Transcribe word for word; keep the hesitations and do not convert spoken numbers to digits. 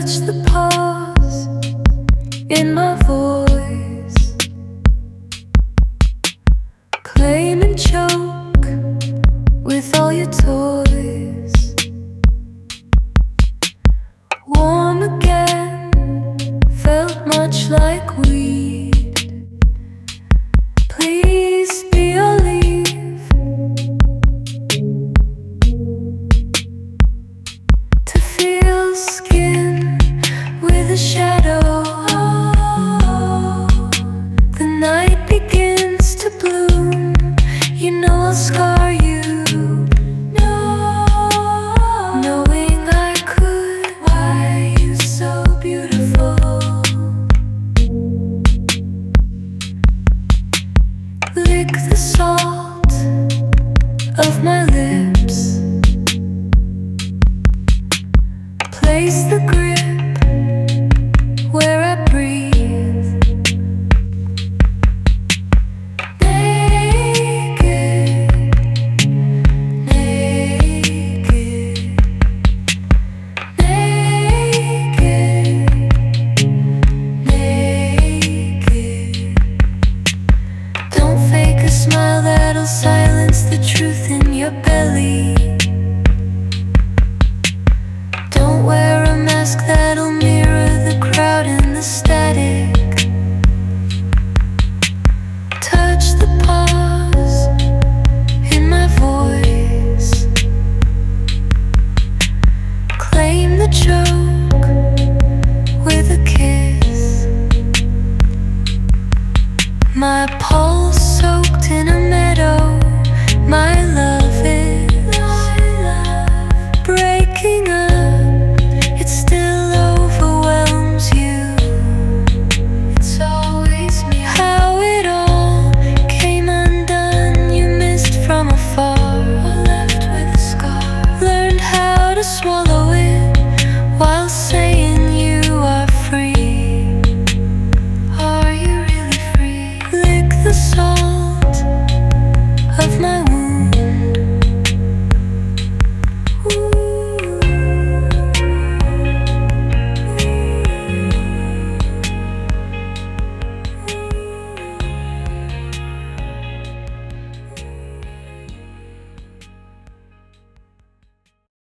Touch the pause in my voice. Claim and choke with all your toys. Warm again, felt much like weed. Please be or leave. To feel skin with a shadow. The night begins to bloom. You know I'll scar you. No, knowing I could. Why you so beautiful? Lick the salt of my lips. Place the grip where I breathe. Smile that'll silence the truth in your belly. Don't wear a mask that'll mirror the crowd and the static. Touch the pause in my voice. Claim the choke with a kiss. My pulse soaked in a meadow. My love is breaking up. It still overwhelms you. It's always me. How it all came undone. You missed from afar, or left with a scar. Learned how to swallow it while saying you are free. Are you really free? Lick the salt